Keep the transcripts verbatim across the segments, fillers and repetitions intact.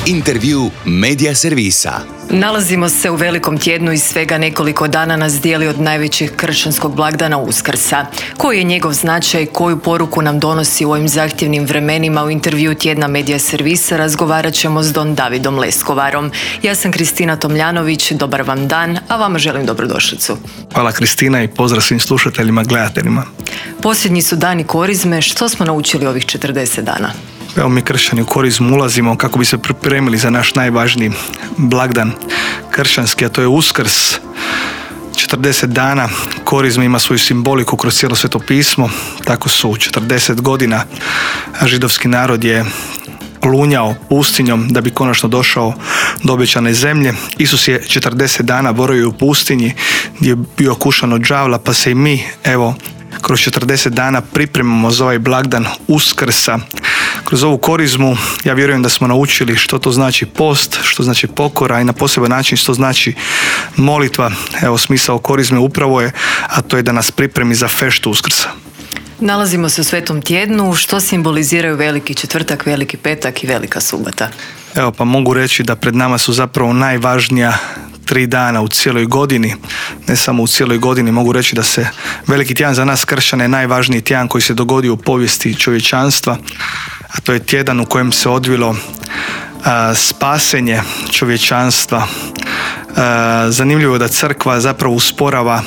Intervju Medija servisa. Nalazimo se u velikom tjednu i svega nekoliko dana nas dijeli od najvećeg kršćanskog blagdana Uskrsa. Koji je njegov značaj, koju poruku nam donosi u ovim zahtjevnim vremenima? U intervju tjedna Medija servisa razgovarat ćemo s don Davidom Leskovarom. Ja sam Kristina Tomljanović, dobar vam dan, a vama želim dobrodošlicu. Hvala Kristina i pozdrav svim slušateljima, gledateljima. Posljednji su dani Korizme, što smo naučili ovih četrdeset dana? Evo mi kršćani u Korizmu ulazimo kako bi se pripremili za naš najvažniji blagdan kršćanski, a to je Uskrs. četrdeset dana Korizma ima svoju simboliku kroz cijelo Sveto pismo. Tako su četrdeset godina židovski narod je lunjao pustinjom da bi konačno došao do obećane zemlje. Isus je četrdeset dana boravio u pustinji gdje je bio kušan od đavla, pa se i mi, evo, kroz četrdeset dana pripremamo za ovaj blagdan Uskrsa. Kroz ovu Korizmu ja vjerujem da smo naučili što to znači post, što znači pokora i na poseban način što znači molitva. Evo, smisao Korizme upravo je, a to je da nas pripremi za feštu Uskrsa. Nalazimo se u Svetom tjednu, što simboliziraju Veliki četvrtak, Veliki petak i Velika subota? Evo, pa mogu reći da pred nama su zapravo najvažnija tri dana u cijeloj godini, ne samo u cijeloj godini. Mogu reći da se Veliki tjedan za nas kršćane je najvažniji tjedan koji se dogodio u povijesti čovječanstva, a to je tjedan u kojem se odvilo a, spasenje čovječanstva. A, zanimljivo je da crkva zapravo usporava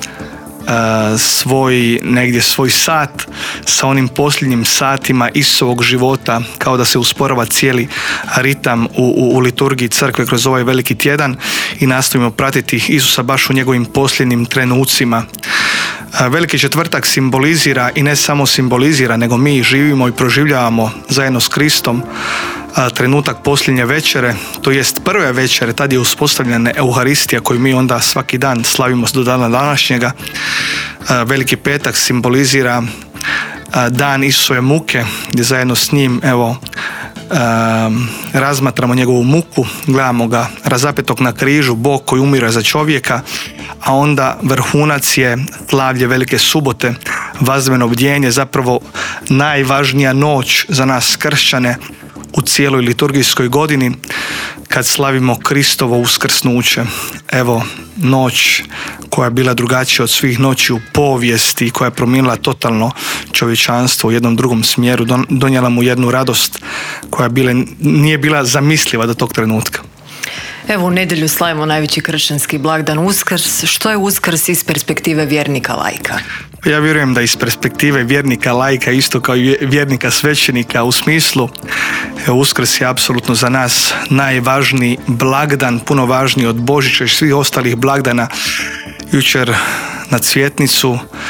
a, svoj, negdje svoj sat sa onim posljednjim satima Isusovog života, kao da se usporava cijeli ritam u, u, u liturgiji crkve kroz ovaj veliki tjedan i nastojimo pratiti Isusa baš u njegovim posljednjim trenucima. Veliki četvrtak simbolizira i ne samo simbolizira, nego mi živimo i proživljavamo zajedno s Kristom trenutak posljednje večere, to jest prve večere, tad je uspostavljena Euharistija koju mi onda svaki dan slavimo do dana današnjega. Veliki petak simbolizira dan Isusove muke, gdje zajedno s njim, evo, Um, razmatramo njegovu muku, gledamo ga razapetog na križu, Bog koji umire za čovjeka, a onda vrhunac je slavlje Velike subote, vazveno bdjenje, zapravo najvažnija noć za nas kršćane u cijeloj liturgijskoj godini kad slavimo Kristovo uskrsnuće. Evo, noć koja je bila drugačija od svih noći u povijesti, koja je promijenila totalno čovječanstvo u jednom drugom smjeru, donijela mu jednu radost koja bile, nije bila zamisliva do tog trenutka. Evo, u nedjelju slavimo najveći kršćanski blagdan Uskrs. Što je Uskrs iz perspektive vjernika laika? Ja vjerujem da iz perspektive vjernika laika, isto kao i vjernika svećenika, u smislu Uskrs je apsolutno za nas najvažniji blagdan, puno važniji od Božića i svih ostalih blagdana. Jučer na Cvjetnicu,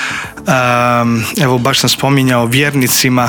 um, evo baš sam spominjao vjernicima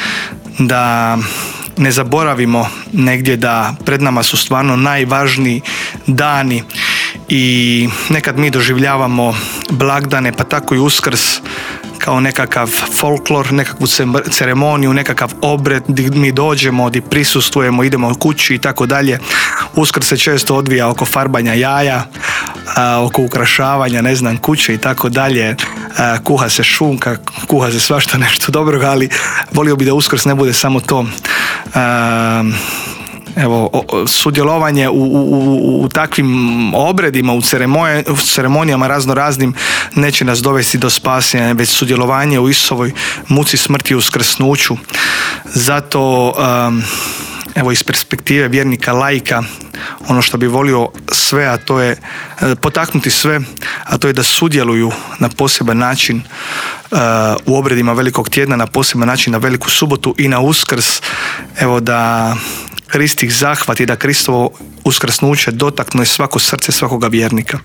da ne zaboravimo negdje da pred nama su stvarno najvažniji dani i nekad mi doživljavamo blagdane, pa tako i Uskrs, kao nekakav folklor, nekakvu ceremoniju, nekakav obred gdje mi dođemo, gdje prisustvujemo, idemo kući i tako dalje. Uskrs se često odvija oko farbanja jaja, a, oko ukrašavanja, ne znam, kuće i tako dalje. A, kuha se šunka, kuha se svašta nešto dobroga, ali volio bi da Uskrs ne bude samo to. A, Evo, sudjelovanje u, u, u takvim obredima, u, ceremonij, u ceremonijama razno raznim neće nas dovesti do spasenja, već sudjelovanje u Isusovoj muci, smrti i uskrsnuću. Zato, um, evo, iz perspektive vjernika laika, ono što bi volio sve, a to je potaknuti sve, a to je da sudjeluju na poseban način uh, u obredima Velikog tjedna, na poseban način na Veliku subotu i na Uskrs, evo, da Krist ih zahvati, da Kristovo uskrsnuće dotakne svako srce svakoga vjernika.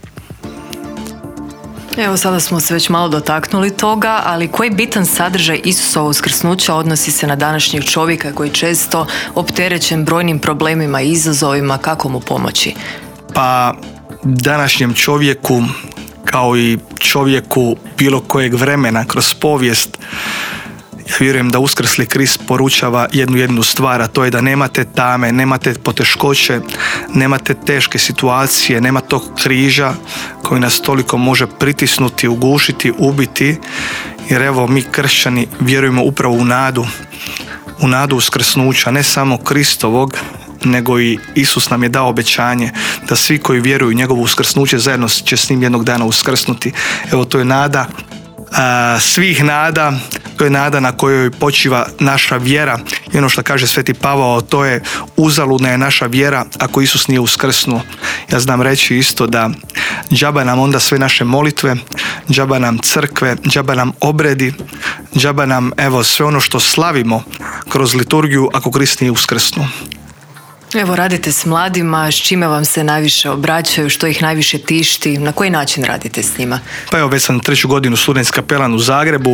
Evo, sada smo se već malo dotaknuli toga, ali koji bitan sadržaj Isusova uskrsnuća odnosi se na današnjeg čovjeka koji je često opterećen brojnim problemima i izazovima, kako mu pomoći? Pa današnjem čovjeku, kao i čovjeku bilo kojeg vremena kroz povijest, ja vjerujem da uskrsli Krist poručava jednu jednu stvar, a to je da nemate tame, nemate poteškoće, nemate teške situacije, nema tog križa koji nas toliko može pritisnuti, ugušiti, ubiti, jer evo mi kršćani vjerujemo upravo u nadu, u nadu uskrsnuća, ne samo Kristovog, nego i Isus nam je dao obećanje da svi koji vjeruju u njegovo uskrsnuće zajedno će s njim jednog dana uskrsnuti. Evo, to je nada a, svih nada, to je nada na kojoj počiva naša vjera. I ono što kaže Sveti Pavao, to je uzaludna je naša vjera ako Isus nije uskrsnuo. Ja znam reći isto da džaba nam onda sve naše molitve, džaba nam crkve, džaba nam obredi, džaba nam evo sve ono što slavimo kroz liturgiju ako Krist nije uskrsnuo. Evo, radite s mladima, s čime vam se najviše obraćaju, što ih najviše tišti, na koji način radite s njima? Pa evo, već sam treću godinu studentski kapelan u Zagrebu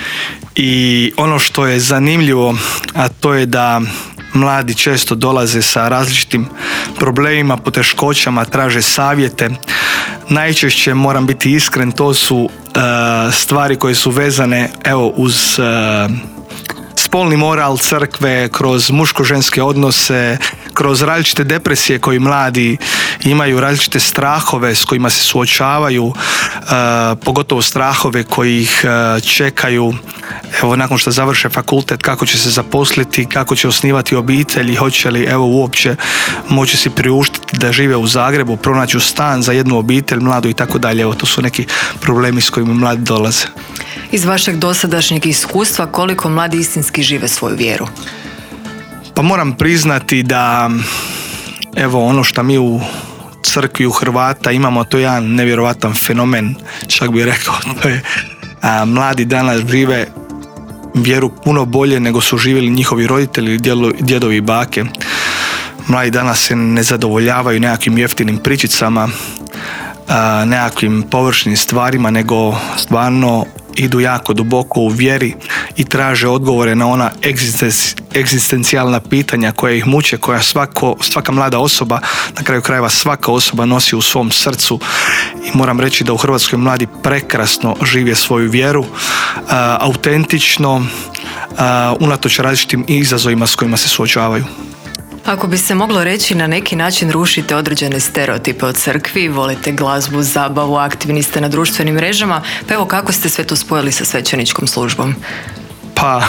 i ono što je zanimljivo, a to je da mladi često dolaze sa različitim problemima, poteškoćama, traže savjete. Najčešće, moram biti iskren, to su uh, stvari koje su vezane evo uz uh, spolni moral crkve, kroz muško-ženske odnose, kroz različite depresije koji mladi imaju, različite strahove s kojima se suočavaju, uh, pogotovo strahove koji ih uh, čekaju evo nakon što završe fakultet, kako će se zaposliti, kako će osnivati obitelj i hoće li evo uopće moći si priuštiti da žive u Zagrebu, pronaći stan za jednu obitelj mladu i tako dalje. Evo, to su neki problemi s kojima mladi dolaze. Iz vašeg dosadašnjeg iskustva, koliko mladi istinski žive svoju vjeru? Pa moram priznati da evo ono što mi u crkvi u Hrvata imamo, to je jedan nevjerovatan fenomen, čak bih rekao, to je a, mladi danas žive vjeru puno bolje nego su živjeli njihovi roditelji, djedovi i bake. Mladi danas se ne zadovoljavaju nekakvim jeftinim pričicama, a, nekakvim površnim stvarima, nego stvarno idu jako duboko u vjeri i traže odgovore na ona egzistencijalna pitanja koja ih muče, koja svako, svaka mlada osoba, na kraju krajeva svaka osoba nosi u svom srcu. I moram reći da u Hrvatskoj mladi prekrasno žive svoju vjeru, uh, autentično, uh, unatoč različitim izazovima s kojima se suočavaju. Ako bi se moglo reći, na neki način rušite određene stereotipe o crkvi, volite glazbu, zabavu, aktivni ste na društvenim mrežama, pa evo kako ste sve to spojili sa svećeničkom službom? Pa,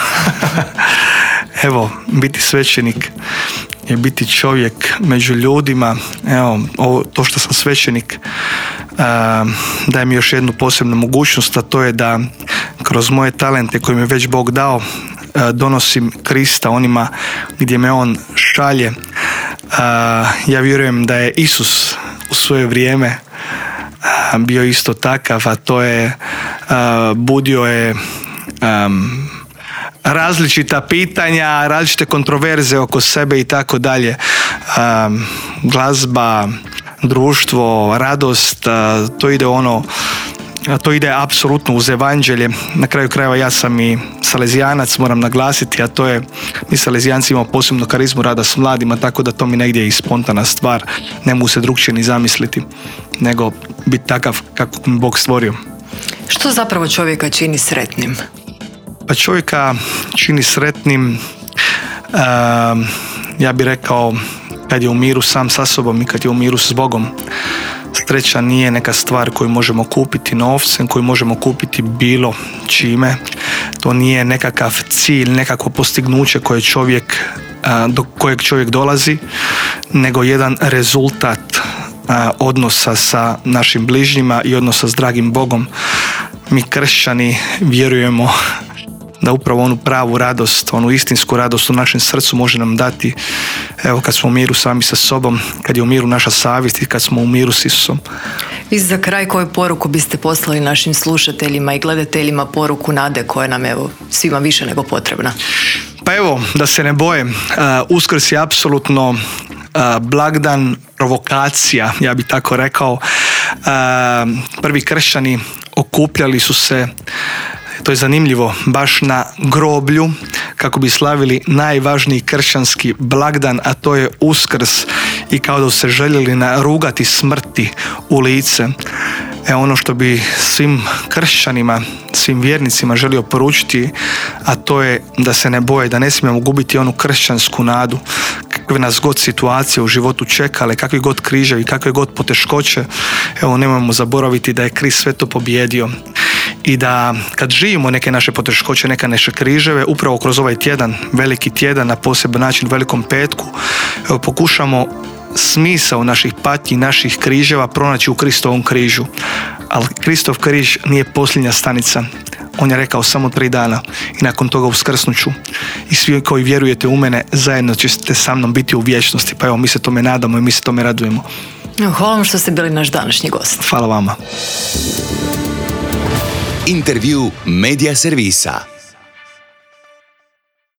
evo, biti svećenik je biti čovjek među ljudima. Evo, ovo, to što sam svećenik uh, daje mi još jednu posebnu mogućnost, a to je da kroz moje talente koje mi je već Bog dao donosim Krista onima gdje me On šalje. Ja vjerujem da je Isus u svoje vrijeme bio isto takav, a to je budio je um, različita pitanja, različite kontroverze oko sebe i tako dalje. Um, glazba, društvo, radost, to ide ono to ide apsolutno uz evanđelje. Na kraju krajeva ja sam i salezijanac, moram naglasiti, a to je, mi salezijanci imamo posebno karizmu rada s mladima, tako da to mi negdje i spontana stvar, ne mogu se drugčije ni zamisliti nego biti takav kako mi Bog stvorio. Što zapravo čovjeka čini sretnim? Pa čovjeka čini sretnim, uh, ja bih rekao, kad je u miru sam sa sobom i kad je u miru s Bogom. Sreća nije neka stvar koju možemo kupiti novcem, koju možemo kupiti bilo čime. To nije nekakav cilj, nekakvo postignuće koje čovjek, do kojeg čovjek dolazi, nego jedan rezultat odnosa sa našim bližnjima i odnosa s dragim Bogom. Mi kršćani vjerujemo da upravo onu pravu radost, onu istinsku radost u našem srcu može nam dati evo kad smo u miru sami sa sobom, kad je u miru naša savjest i kad smo u miru s Isusom. I za kraj, koju poruku biste poslali našim slušateljima i gledateljima, poruku nade koja nam evo svima više nego potrebna? Pa evo, da se ne boje, uh, Uskrs je apsolutno uh, blagdan, provokacija, ja bih tako rekao. Uh, prvi kršćani okupljali su se, to je zanimljivo, baš na groblju kako bi slavili najvažniji kršćanski blagdan, a to je Uskrs, i kao da su se željeli narugati smrti u lice. E ono što bi svim kršćanima, svim vjernicima želio poručiti, a to je da se ne boje, da ne smijemo gubiti onu kršćansku nadu. Kakve nas god situacije u životu čekale, kakvi god križevi, kakve god poteškoće, evo nemojmo zaboraviti da je Krist sve to pobjedio i da kad živimo neke naše poteškoće, neke naše križeve, upravo kroz ovaj tjedan, veliki tjedan, na poseban način, velikom petku, evo, pokušamo smisao naših patnji, naših križeva pronaći u Kristovom križu. Ali Kristov križ nije posljednja stanica. On je rekao samo tri dana i nakon toga uskrsnuću. I svi koji vjerujete u mene zajedno ćete sa mnom biti u vječnosti. Pa evo, mi se tome nadamo i mi se tome radujemo. Hvala vam što ste bili naš današnji gost. Hvala vama. Intervju Media Servisa.